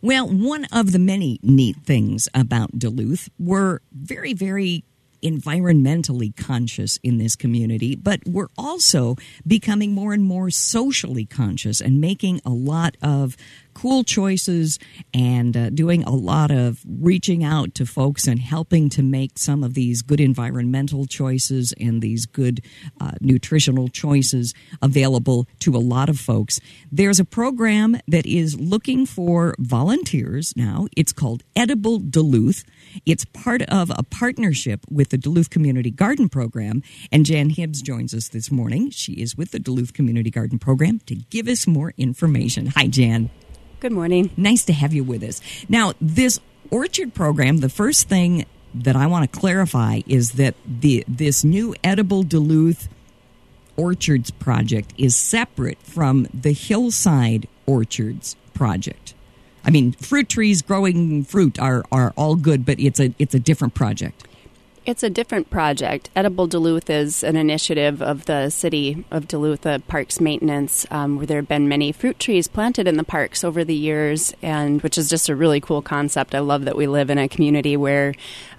Well, one of the many neat things about Duluth, we're very, very environmentally conscious in this community, but we're also becoming more and more socially conscious and making a lot of cool choices and doing a lot of reaching out to folks and helping to make some of these good environmental choices and these good nutritional choices available to a lot of folks. There's a program that is looking for volunteers now. It's called Edible Duluth. It's part of a partnership with the Duluth Community Garden Program, and Jan Hibbs joins us this morning. She is with the Duluth Community Garden Program to give us more information. Hi, Jan. Good morning. Nice to have you with us. Now, this orchard program, the first thing that I want to clarify is that this new Edible Duluth Orchards project is separate from the Hillside Orchards project. I mean, fruit trees growing fruit are all good, but it's a different project. It's a different project. Edible Duluth is an initiative of the city of Duluth, the parks maintenance, where there have been many fruit trees planted in the parks over the years, and which is just a really cool concept. I love that we live in a community where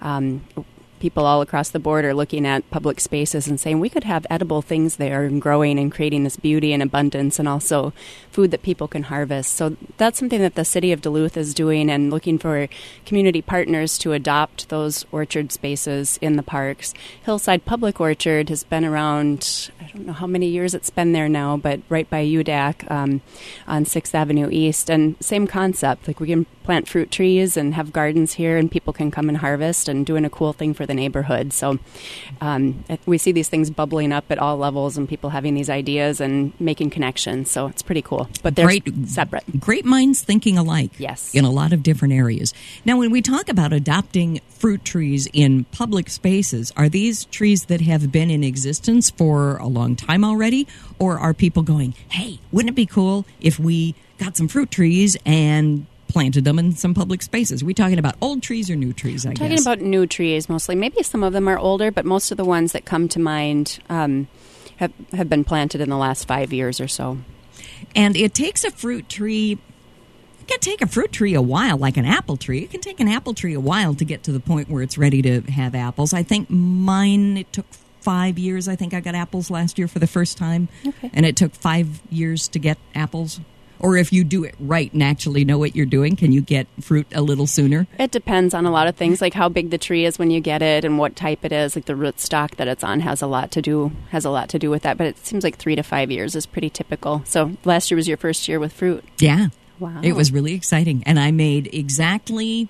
people all across the board are looking at public spaces and saying we could have edible things there and growing and creating this beauty and abundance and also food that people can harvest. So that's something that the city of Duluth is doing and looking for community partners to adopt those orchard spaces in the parks. Hillside Public Orchard has been around, I don't know how many years it's been there now, but right by UDAC on 6th Avenue East. And same concept, like we can plant fruit trees and have gardens here and people can come and harvest and doing a cool thing for the neighborhood. So we see these things bubbling up at all levels and people having these ideas and making connections. So it's pretty cool. But they're separate. Great minds thinking alike. Yes. In a lot of different areas. Now, when we talk about adopting fruit trees in public spaces, are these trees that have been in existence for a long time already? Or are people going, hey, wouldn't it be cool if we got some fruit trees and planted them in some public spaces? Are we talking about old trees or new trees, I guess? Talking about new trees mostly. Maybe some of them are older, but most of the ones that come to mind have been planted in the last 5 years or so. And it takes a fruit tree, it can take a fruit tree a while, like an apple tree. It can take an apple tree a while to get to the point where it's ready to have apples. I think mine, it took 5 years. I think I got apples last year for the first time. Okay. And it took 5 years to get apples. Or if you do it right and actually know what you're doing, can you get fruit a little sooner? It depends on a lot of things, like how big the tree is when you get it and what type it is. Like the rootstock that it's on has a lot to do with that. But it seems like 3 to 5 years is pretty typical. So last year was your first year with fruit. Yeah. Wow. It was really exciting. And I made exactly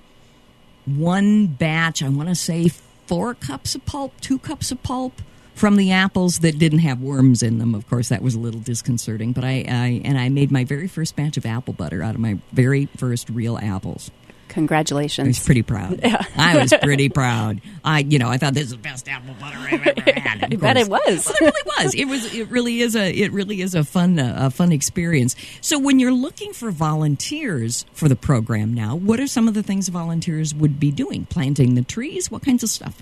one batch, I want to say 4 cups of pulp, 2 cups of pulp, from the apples that didn't have worms in them. Of course, that was a little disconcerting. But I made my very first batch of apple butter out of my very first real apples. Congratulations. I was pretty proud. Yeah. I was pretty proud. I thought this is the best apple butter I've ever had. I bet it was. Well, it really was. It really is a fun experience. So when you're looking for volunteers for the program now, what are some of the things volunteers would be doing? Planting the trees? What kinds of stuff?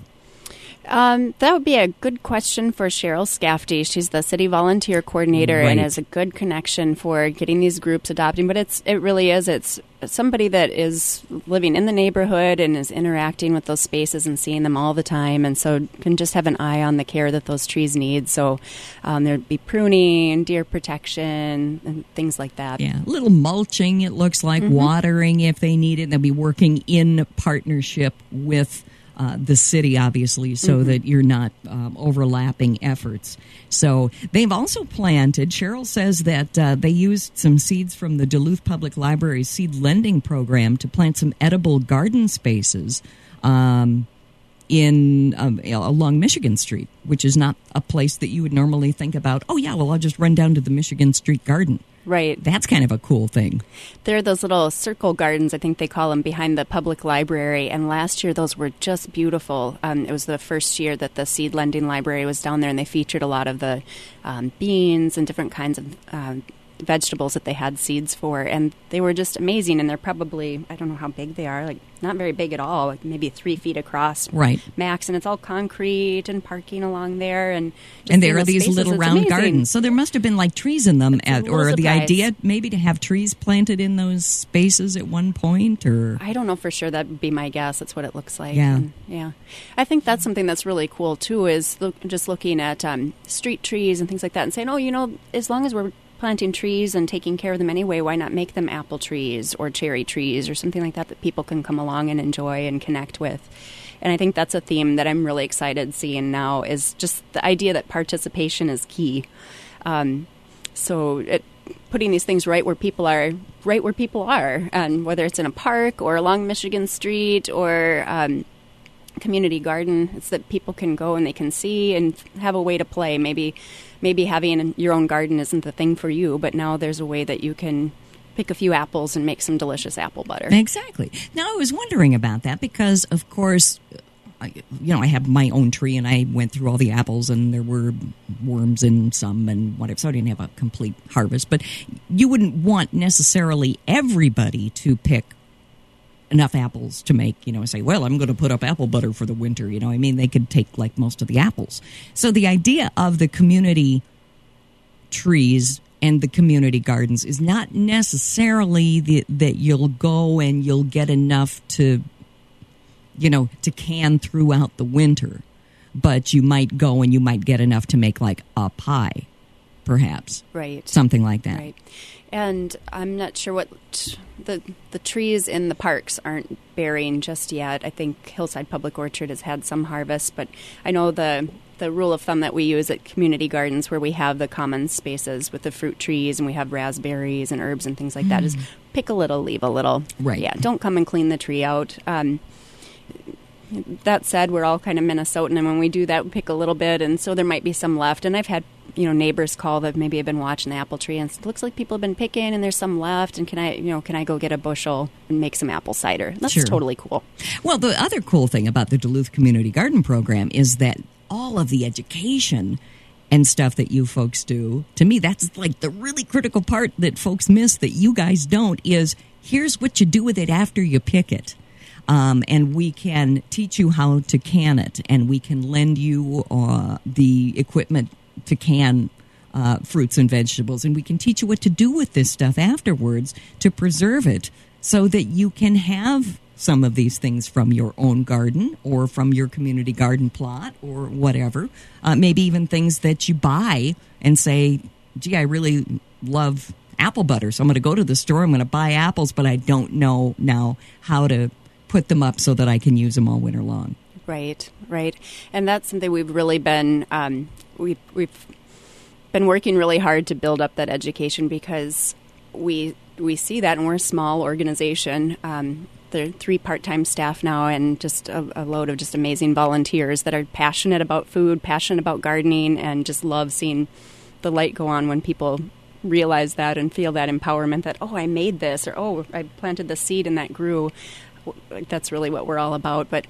That would be a good question for Cheryl Scafty. She's the city volunteer coordinator and has a good connection for getting these groups adopting. But it's somebody that is living in the neighborhood and is interacting with those spaces and seeing them all the time, and so can just have an eye on the care that those trees need. So there'd be pruning, deer protection, and things like that. Yeah, a little mulching, it looks like, watering if they need it. They'll be working in partnership with the city, obviously, so that you're not overlapping efforts. So they've also planted, Cheryl says that they used some seeds from the Duluth Public Library's seed lending program to plant some edible garden spaces along Michigan Street, which is not a place that you would normally think about, oh yeah, well, I'll just run down to the Michigan Street garden. Right. That's kind of a cool thing. There are those little circle gardens, I think they call them, behind the public library. And last year, those were just beautiful. It was the first year that the Seed Lending Library was down there, and they featured a lot of the beans and different kinds of vegetables that they had seeds for, and they were just amazing. And they're probably, I don't know how big they are, like not very big at all, like maybe 3 feet across, right, max. And it's all concrete and parking along there, and there are these little round gardens. So there must have been like trees in them, or the idea maybe to have trees planted in those spaces at one point, or I don't know for sure. That would be my guess. That's what it looks like. Yeah, yeah. I think that's something that's really cool too. Is just looking at street trees and things like that, and saying, as long as we're planting trees and taking care of them anyway, why not make them apple trees or cherry trees or something like that people can come along and enjoy and connect with. And I think that's a theme that I'm really excited seeing now, is just the idea that participation is key. Putting these things right where people are, and whether it's in a park or along Michigan Street or community garden, it's that people can go and they can see and have a way to play. Maybe having your own garden isn't the thing for you, but now there's a way that you can pick a few apples and make some delicious apple butter. Exactly. Now, I was wondering about that because, of course, I have my own tree, and I went through all the apples, and there were worms in some and whatever, so I didn't have a complete harvest. But you wouldn't want necessarily everybody to pick enough apples to make, say, well, I'm going to put up apple butter for the winter. They could take like most of the apples. So the idea of the community trees and the community gardens is not necessarily that you'll go and you'll get enough to can throughout the winter, but you might go and you might get enough to make like a pie, perhaps. Right. Something like that. Right. And I'm not sure what the trees in the parks aren't bearing just yet. I think Hillside Public Orchard has had some harvest, but I know the rule of thumb that we use at community gardens, where we have the common spaces with the fruit trees and we have raspberries and herbs and things like that, is pick a little, leave a little. Right. Yeah, don't come and clean the tree out. That said, we're all kind of Minnesotan, and when we do that, we pick a little bit, and so there might be some left. And I've had neighbors call that maybe have been watching the apple tree, and it looks like people have been picking, and there's some left. And can I go get a bushel and make some apple cider? That's Sure. Totally cool. Well, the other cool thing about the Duluth Community Garden Program is that all of the education and stuff that you folks do, to me, that's like the really critical part that folks miss that you guys don't, is here's what you do with it after you pick it. And we can teach you how to can it, and we can lend you the equipment to can fruits and vegetables, and we can teach you what to do with this stuff afterwards to preserve it so that you can have some of these things from your own garden or from your community garden plot or whatever. Maybe even things that you buy and say, gee, I really love apple butter, so I'm going to go to the store, I'm going to buy apples, but I don't know now how to put them up so that I can use them all winter long. Right. And that's something we've really been, we've been working really hard to build up that education, because we see that, and we're a small organization. There are 3 part-time staff now, and just a load of just amazing volunteers that are passionate about food, passionate about gardening, and just love seeing the light go on when people realize that and feel that empowerment that, I made this, or, I planted the seed and that grew. That's really what we're all about. But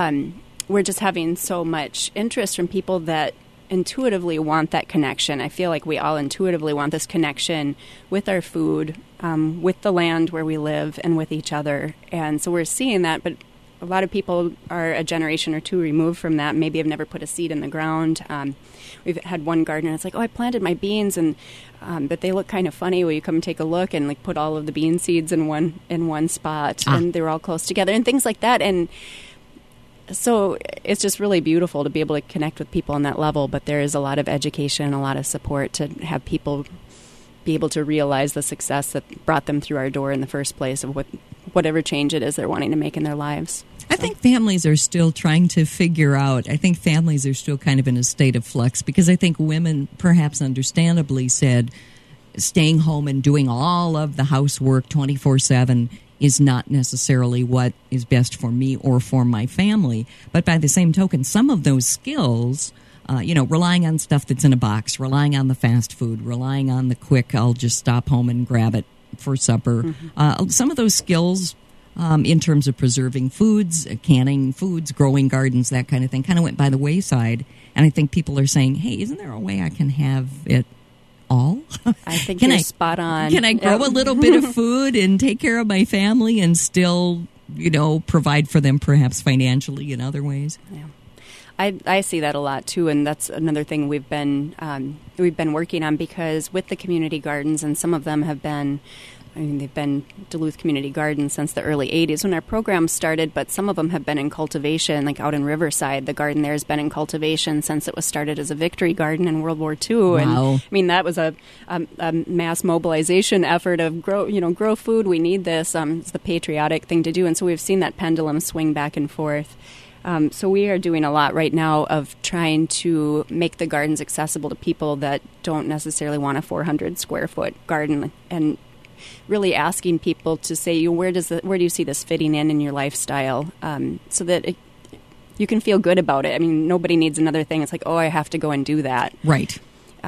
we're just having so much interest from people that intuitively want that connection. I feel like we all intuitively want this connection with our food, with the land where we live, and with each other. And so we're seeing that, but a lot of people are a generation or two removed from that, maybe have never put a seed in the ground. We've had one gardener, it's like, I planted my beans, and but they look kind of funny. Will you come and take a look? And like put all of the bean seeds in one spot, and they were all close together, and things like that. And so it's just really beautiful to be able to connect with people on that level. But there is a lot of education, a lot of support to have people be able to realize the success that brought them through our door in the first place of whatever change it is they're wanting to make in their lives. I think families are still trying to figure out. I think families are still kind of in a state of flux, because I think women, perhaps understandably, said staying home and doing all of the housework 24/7 is not necessarily what is best for me or for my family. But by the same token, some of those skills, relying on stuff that's in a box, relying on the fast food, relying on the quick, I'll just stop home and grab it for supper. Some of those skills, in terms of preserving foods, canning foods, growing gardens, that kind of thing, kind of went by the wayside. And I think people are saying, hey, isn't there a way I can have it all? I think you're spot on. Can I grow a little bit of food and take care of my family and still, provide for them perhaps financially in other ways? Yeah. I see that a lot too, and that's another thing we've been working on, because with the community gardens, and some of them have been, they've been Duluth Community Gardens since the early 80s when our program started, but some of them have been in cultivation, like out in Riverside. The garden there has been in cultivation since it was started as a victory garden in World War II. Wow. And that was a mass mobilization effort of grow food. We need this. It's the patriotic thing to do, and so we've seen that pendulum swing back and forth. So we are doing a lot right now of trying to make the gardens accessible to people that don't necessarily want a 400 square foot garden, and really asking people to say, where do you see this fitting in your lifestyle, so that you can feel good about it. Nobody needs another thing. It's like, I have to go and do that. Right.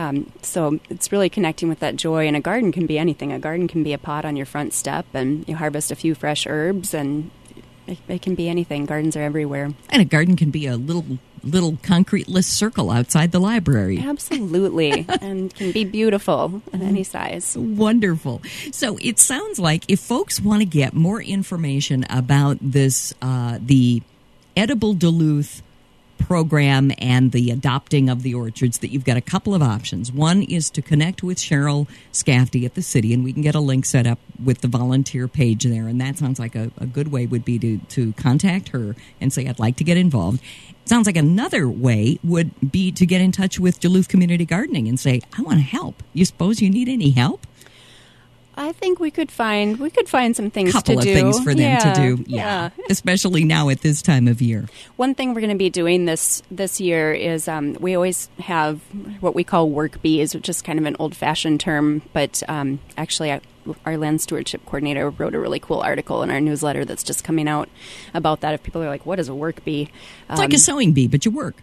So it's really connecting with that joy. And a garden can be anything. A garden can be a pot on your front step, and you harvest a few fresh herbs, and it can be anything. Gardens are everywhere. And a garden can be a little concrete-less circle outside the library. Absolutely. And can be beautiful at any size. Wonderful. So it sounds like if folks want to get more information about this, the Edible Duluth program and the adopting of the orchards, that you've got a couple of options. One is to connect with Cheryl Scafty at the city, and we can get a link set up with the volunteer page there, and that sounds like a good way would be to contact her and say, I'd like to get involved. It sounds like another way would be to get in touch with Duluth Community Gardening and say, I want to help. You suppose you need any help? I think we could find some things couple to do. Of things for them to do. Yeah. Especially now at this time of year. One thing we're going to be doing this year is we always have what we call work bees, which is kind of an old-fashioned term, but actually our land stewardship coordinator wrote a really cool article in our newsletter that's just coming out about that. If people are like, what is a work bee? It's like a sewing bee, but you work.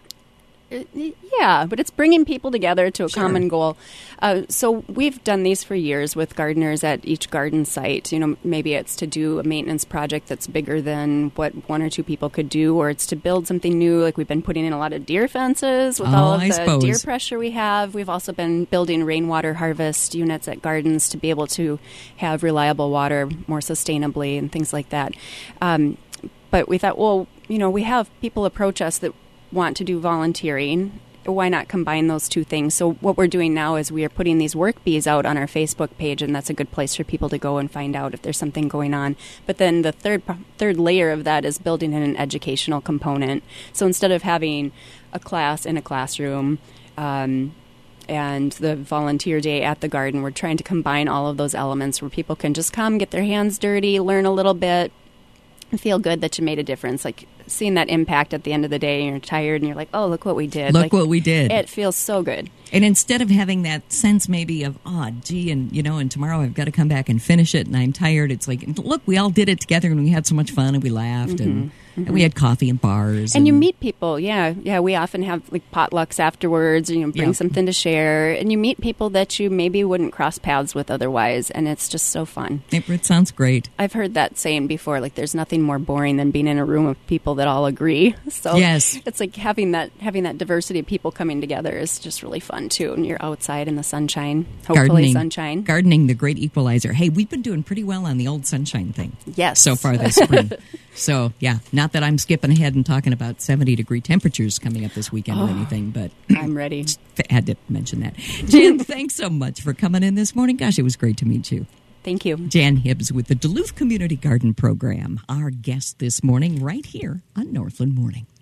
Yeah, but it's bringing people together to a common goal. So we've done these for years with gardeners at each garden site. Maybe it's to do a maintenance project that's bigger than what one or two people could do, or it's to build something new. Like we've been putting in a lot of deer fences with all of the deer pressure we have. We've also been building rainwater harvest units at gardens to be able to have reliable water more sustainably and things like that. But we thought, we have people approach us that want to do volunteering. Why not combine those two things? So what we're doing now is we are putting these work bees out on our Facebook page, and that's a good place for people to go and find out if there's something going on. But then the third layer of that is building in an educational component. So instead of having a class in a classroom and the volunteer day at the garden, we're trying to combine all of those elements where people can just come, get their hands dirty, learn a little bit, and feel good that you made a difference. Like seeing that impact at the end of the day, and you're tired and you're like, oh, look what we did. Look what we did. It feels so good. And instead of having that sense maybe of, and tomorrow I've got to come back and finish it and I'm tired, it's like, look, we all did it together and we had so much fun and we laughed and we had coffee and bars. And you meet people. Yeah. We often have like potlucks afterwards, and bring something to share. And you meet people that you maybe wouldn't cross paths with otherwise. And it's just so fun. It sounds great. I've heard that saying before, like there's nothing more boring than being in a room of people that all agree. So yes. It's like having that diversity of people coming together is just really fun too. And you're outside in the sunshine, hopefully sunshine. Gardening, the great equalizer. Hey, we've been doing pretty well on the old sunshine thing. Yes. So far this spring. So, yeah, not that I'm skipping ahead and talking about 70-degree temperatures coming up this weekend or anything, but I'm ready. Had to mention that. Jan, thanks so much for coming in this morning. Gosh, it was great to meet you. Thank you. Jan Hibbs with the Duluth Community Garden Program, our guest this morning right here on Northland Morning.